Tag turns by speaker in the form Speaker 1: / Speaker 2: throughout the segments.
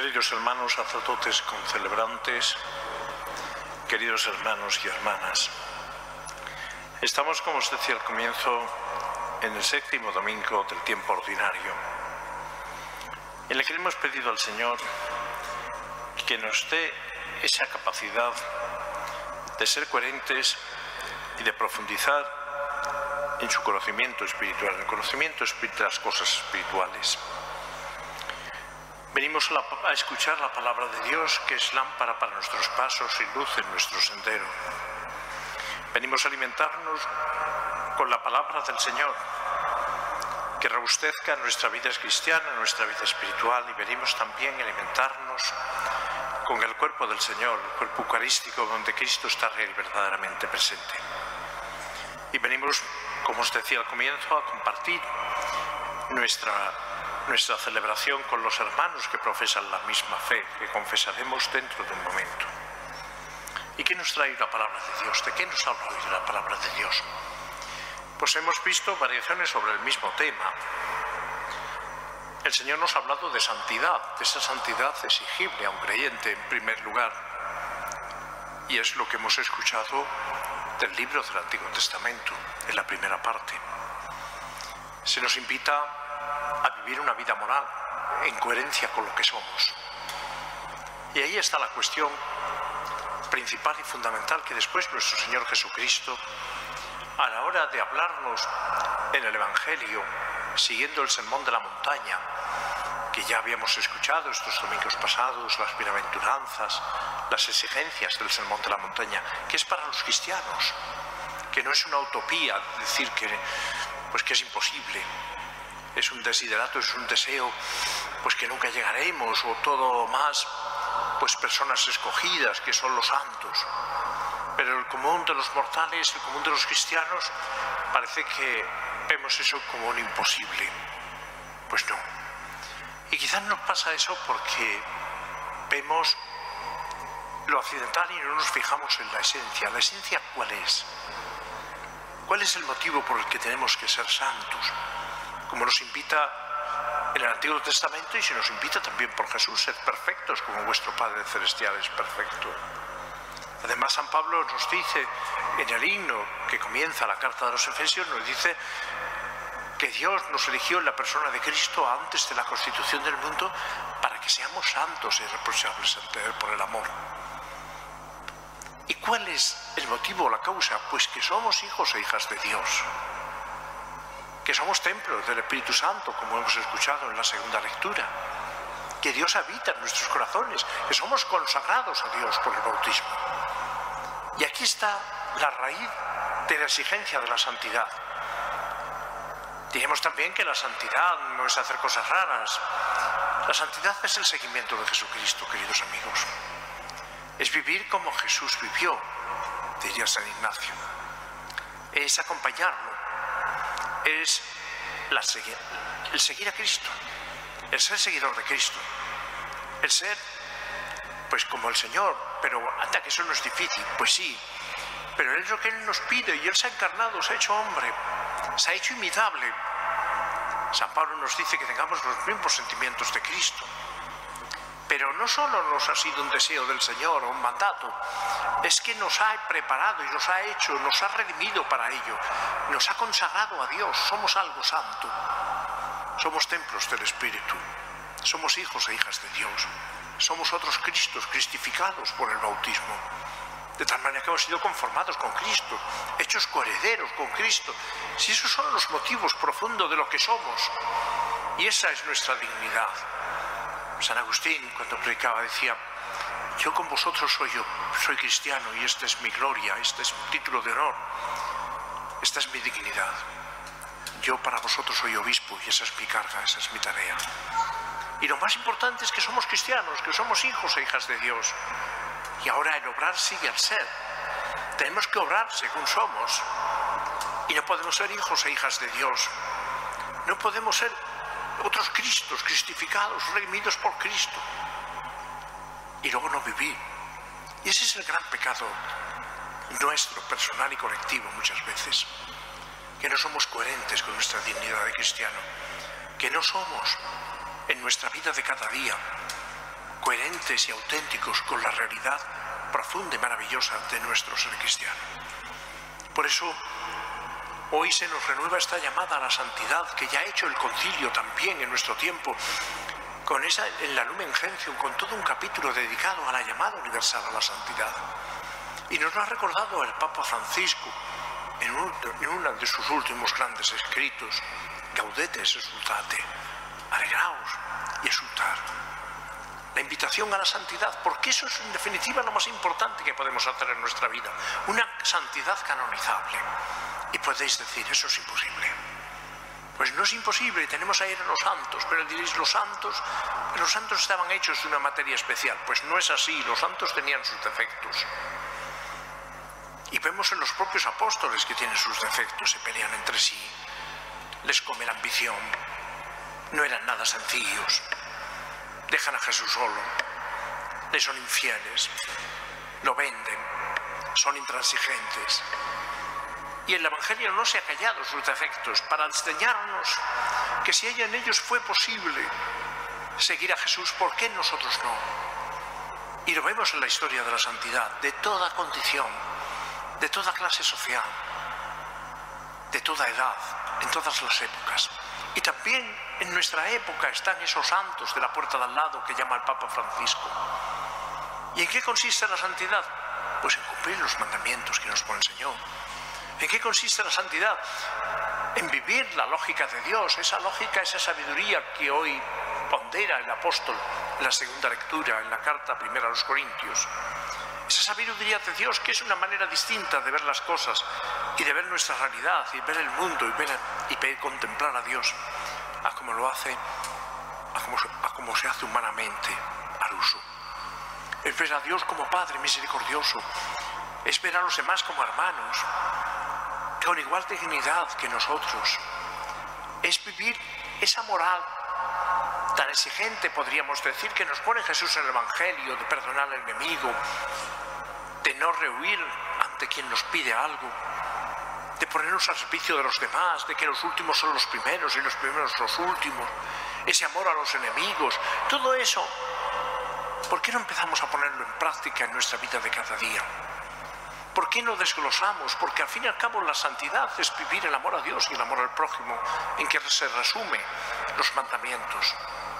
Speaker 1: Queridos hermanos sacerdotes concelebrantes, queridos hermanos y hermanas, estamos, como os decía al comienzo, en el 7º domingo del tiempo ordinario, en el que hemos pedido al Señor que nos dé esa capacidad de ser coherentes y de profundizar en su conocimiento espiritual, en el conocimiento de las cosas espirituales. Venimos a escuchar la palabra de Dios, que es lámpara para nuestros pasos y luz en nuestro sendero. Venimos a alimentarnos con la palabra del Señor, que robustezca nuestra vida cristiana, nuestra vida espiritual, y venimos también a alimentarnos con el cuerpo del Señor, el cuerpo eucarístico, donde Cristo está real y verdaderamente presente. Y venimos, como os decía al comienzo, a compartir nuestra celebración con los hermanos que profesan la misma fe, que confesaremos dentro de un momento. ¿Y qué nos trae la palabra de Dios? ¿De qué nos habla hoy la palabra de Dios? Pues hemos visto variaciones sobre el mismo tema. El Señor nos ha hablado de santidad, de esa santidad exigible a un creyente en primer lugar. Y es lo que hemos escuchado del libro del Antiguo Testamento, en la primera parte. Se nos invita a vivir una vida moral en coherencia con lo que somos. Y ahí está la cuestión principal y fundamental que después nuestro Señor Jesucristo, a la hora de hablarnos en el Evangelio, siguiendo el sermón de la montaña, que ya habíamos escuchado estos domingos pasados, las bienaventuranzas, las exigencias del sermón de la montaña, que es para los cristianos, que no es una utopía decir que es imposible. Es un desiderato, es un deseo, pues que nunca llegaremos, o todo más, pues personas escogidas, que son los santos. Pero el común de los mortales, el común de los cristianos, parece que vemos eso como un imposible. Pues no. Y quizás nos pasa eso porque vemos lo accidental y no nos fijamos en la esencia. ¿La esencia cuál es? ¿Cuál es el motivo por el que tenemos que ser santos? Como nos invita en el Antiguo Testamento, y se nos invita también por Jesús: sed perfectos como vuestro Padre Celestial es perfecto. Además, San Pablo nos dice en el himno que comienza la carta de los Efesios, nos dice que Dios nos eligió en la persona de Cristo antes de la constitución del mundo para que seamos santos e irreprochables ante Él por el amor. ¿Y cuál es el motivo o la causa? Pues que somos hijos e hijas de Dios, que somos templos del Espíritu Santo, como hemos escuchado en la segunda lectura, que Dios habita en nuestros corazones, que somos consagrados a Dios por el bautismo. Y aquí está la raíz de la exigencia de la santidad. Diremos también que la santidad no es hacer cosas raras. La santidad es el seguimiento de Jesucristo, queridos amigos. Es vivir como Jesús vivió, diría San Ignacio. Es acompañarlo. Es el seguir a Cristo, el ser seguidor de Cristo, el ser, pues como el Señor. Pero anda, que eso no es difícil. Pues sí, pero es lo que Él nos pide, y Él se ha encarnado, se ha hecho hombre, se ha hecho imitable. San Pablo nos dice que tengamos los mismos sentimientos de Cristo. Pero no solo nos ha sido un deseo del Señor o un mandato, es que nos ha preparado y nos ha hecho, nos ha redimido para ello, nos ha consagrado a Dios. Somos algo santo, somos templos del Espíritu, somos hijos e hijas de Dios, somos otros Cristos cristificados por el bautismo, de tal manera que hemos sido conformados con Cristo, hechos coherederos con Cristo. Si esos son los motivos profundos de lo que somos, y esa es nuestra dignidad. San Agustín, cuando predicaba, decía: yo con vosotros soy cristiano, y esta es mi gloria, este es mi título de honor, esta es mi dignidad. Yo para vosotros soy obispo, y esa es mi carga, esa es mi tarea. Y lo más importante es que somos cristianos, que somos hijos e hijas de Dios. Y ahora el obrar sigue al ser. Tenemos que obrar según somos. Y no podemos ser hijos e hijas de Dios. No podemos ser otros Cristos cristificados, redimidos por Cristo, y luego no vivir. Y ese es el gran pecado nuestro, personal y colectivo, muchas veces, que no somos coherentes con nuestra dignidad de cristiano, que no somos en nuestra vida de cada día coherentes y auténticos con la realidad profunda y maravillosa de nuestro ser cristiano. Por eso, hoy se nos renueva esta llamada a la santidad que ya ha hecho el concilio también en nuestro tiempo, en la Lumen Gentium, con todo un capítulo dedicado a la llamada universal a la santidad. Y nos lo ha recordado el Papa Francisco en uno de sus últimos grandes escritos, Gaudete et exsultate, alegraos y exultar. La invitación a la santidad, porque eso es en definitiva lo más importante que podemos hacer en nuestra vida, una santidad canonizable. Y podéis decir, eso es imposible. Pues no es imposible, tenemos a ir a los santos, pero diréis, los santos estaban hechos de una materia especial. Pues no es así, los santos tenían sus defectos. Y vemos en los propios apóstoles que tienen sus defectos, se pelean entre sí, les come la ambición, no eran nada sencillos, dejan a Jesús solo, le son infieles, lo venden, son intransigentes. Y el Evangelio no se ha callado sus defectos para enseñarnos que si en ellos fue posible seguir a Jesús, ¿por qué nosotros no? Y lo vemos en la historia de la santidad, de toda condición, de toda clase social, de toda edad, en todas las épocas. Y también en nuestra época están esos santos de la puerta de al lado que llama el Papa Francisco. ¿Y en qué consiste la santidad? Pues en cumplir los mandamientos que nos pone el Señor. ¿En qué consiste la santidad? En vivir la lógica de Dios, esa lógica, esa sabiduría que hoy pondera el apóstol en la segunda lectura, en la carta primera a los Corintios. Esa sabiduría de Dios que es una manera distinta de ver las cosas y de ver nuestra realidad y ver el mundo y contemplar a Dios a como lo hace, a como se hace humanamente al uso. Es ver a Dios como Padre misericordioso, es ver a los demás como hermanos, con igual dignidad que nosotros. Es vivir esa moral tan exigente, podríamos decir, que nos pone Jesús en el Evangelio, de perdonar al enemigo, de no rehuir ante quien nos pide algo, de ponernos al servicio de los demás, de que los últimos son los primeros y los primeros los últimos, ese amor a los enemigos, todo eso. ¿Por qué no empezamos a ponerlo en práctica en nuestra vida de cada día? ¿Por qué no desglosamos? Porque al fin y al cabo la santidad es vivir el amor a Dios y el amor al prójimo, en que se resumen los mandamientos.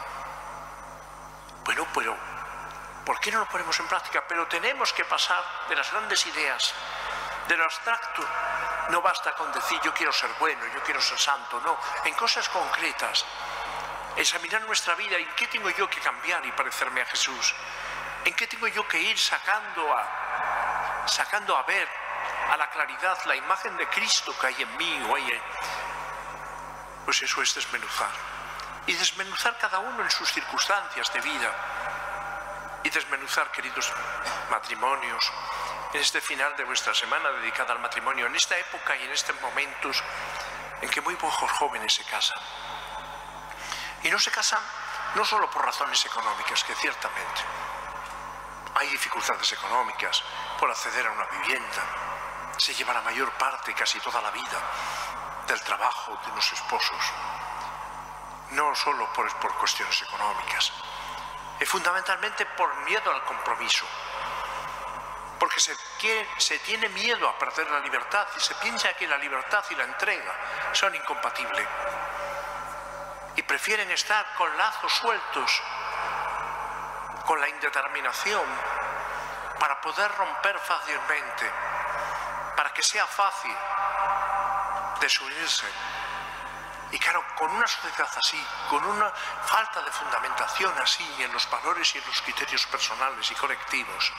Speaker 1: Bueno, pero ¿por qué no lo ponemos en práctica? Pero tenemos que pasar de las grandes ideas, de lo abstracto. No basta con decir yo quiero ser bueno, yo quiero ser santo, no. En cosas concretas, examinar nuestra vida, en qué tengo yo que cambiar y parecerme a Jesús, en qué tengo yo que ir sacando a ver a la claridad la imagen de Cristo que hay en mí o hay en... Pues eso es desmenuzar. Y desmenuzar cada uno en sus circunstancias de vida. Y desmenuzar, queridos matrimonios, en este final de vuestra semana dedicada al matrimonio, en esta época y en estos momentos en que muy pocos jóvenes se casan. Y no se casan no solo por razones económicas, que ciertamente hay dificultades económicas por acceder a una vivienda. Se lleva la mayor parte, casi toda la vida, del trabajo de unos esposos. No solo por cuestiones económicas, es fundamentalmente por miedo al compromiso. Porque se tiene miedo a perder la libertad y se piensa que la libertad y la entrega son incompatibles. Y prefieren estar con lazos sueltos, con la indeterminación, para poder romper fácilmente, para que sea fácil desunirse. Y claro, con una sociedad así, con una falta de fundamentación así en los valores y en los criterios personales y colectivos,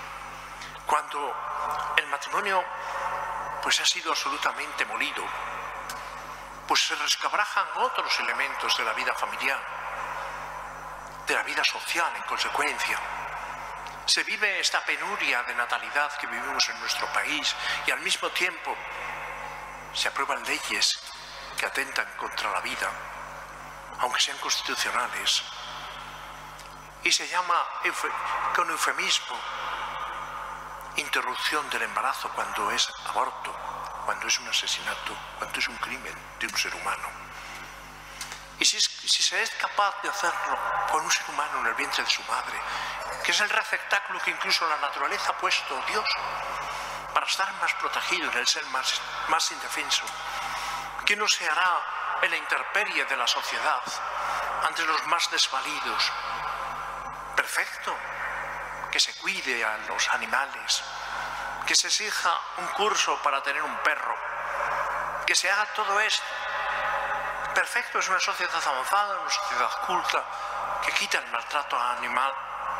Speaker 1: cuando el matrimonio pues ha sido absolutamente molido, pues se resquebrajan otros elementos de la vida familiar, de la vida social en consecuencia. Se vive esta penuria de natalidad que vivimos en nuestro país y al mismo tiempo se aprueban leyes que atentan contra la vida, aunque sean constitucionales, y se llama con eufemismo interrupción del embarazo cuando es aborto, cuando es un asesinato, cuando es un crimen de un ser humano. Y si se es capaz de hacerlo con un ser humano en el vientre de su madre, que es el receptáculo que incluso la naturaleza ha puesto Dios para estar más protegido en el ser más indefenso, ¿qué no se hará en la intemperie de la sociedad ante los más desvalidos? Perfecto, que se cuide a los animales, que se exija un curso para tener un perro, que se haga todo esto. Perfecto, es una sociedad avanzada, una sociedad culta, que quita el maltrato animal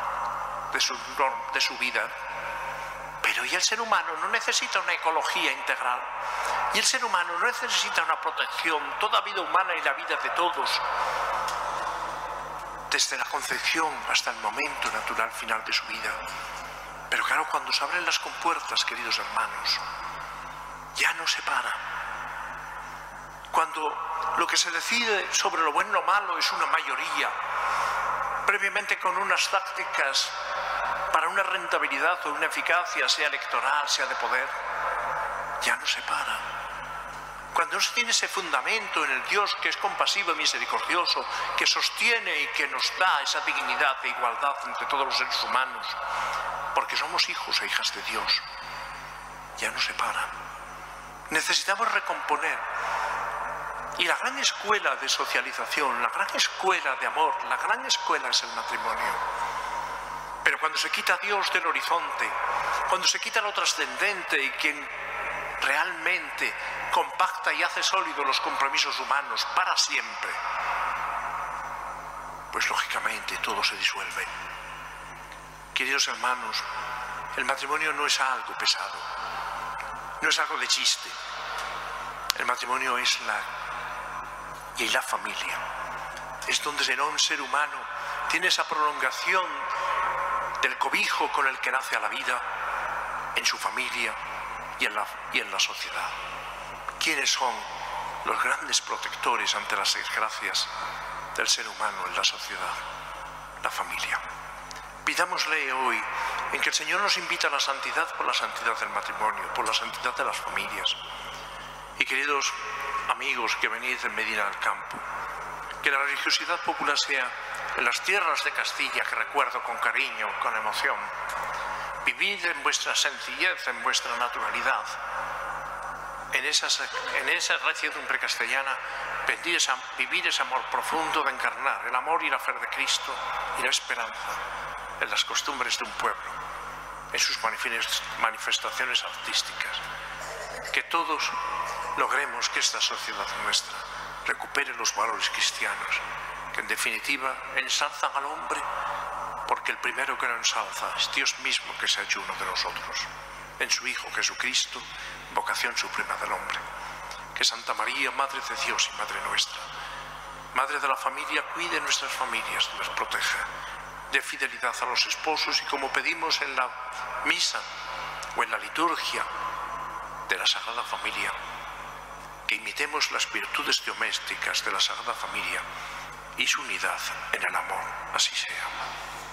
Speaker 1: de su vida. Pero ¿y el ser humano no necesita una ecología integral? ¿Y el ser humano no necesita una protección, toda vida humana y la vida de todos, desde la concepción hasta el momento natural final de su vida? Pero claro, cuando se abren las compuertas, queridos hermanos, ya no se para. Cuando lo que se decide sobre lo bueno y lo malo es una mayoría, previamente con unas tácticas para una rentabilidad o una eficacia, sea electoral, sea de poder, ya no se para. Cuando no se tiene ese fundamento en el Dios que es compasivo y misericordioso, que sostiene y que nos da esa dignidad e igualdad entre todos los seres humanos, porque somos hijos e hijas de Dios, ya no se para. Necesitamos recomponer. Y la gran escuela de socialización, la gran escuela de amor, la gran escuela es el matrimonio. Pero cuando se quita a Dios del horizonte, cuando se quita lo trascendente y quien realmente compacta y hace sólidos los compromisos humanos para siempre, pues lógicamente todo se disuelve. Queridos hermanos, el matrimonio no es algo pesado, no es algo de chiste. El matrimonio es la familia. Es donde un ser humano tiene esa prolongación del cobijo con el que nace a la vida en su familia y en la sociedad. ¿Quiénes son los grandes protectores ante las desgracias del ser humano en la sociedad? La familia. Pidámosle hoy en que el Señor nos invita a la santidad por la santidad del matrimonio, por la santidad de las familias. Y queridos amigos que venís de Medina del Campo, que la religiosidad popular sea en las tierras de Castilla, que recuerdo con cariño, con emoción. Vivid en vuestra sencillez, en vuestra naturalidad, en esa reciedumbre castellana, vivir ese amor profundo de encarnar el amor y la fe de Cristo y la esperanza en las costumbres de un pueblo, en sus manifestaciones artísticas. Que todos logremos que esta sociedad nuestra recupere los valores cristianos, que en definitiva ensalzan al hombre, porque el primero que lo ensalza es Dios mismo, que se ha hecho uno de nosotros, en su Hijo Jesucristo, vocación suprema del hombre. Que Santa María, Madre de Dios y Madre nuestra, Madre de la familia, cuide nuestras familias, las proteja, dé fidelidad a los esposos y, como pedimos en la misa o en la liturgia de la Sagrada Familia, que imitemos las virtudes domésticas de la Sagrada Familia y su unidad en el amor. Así sea.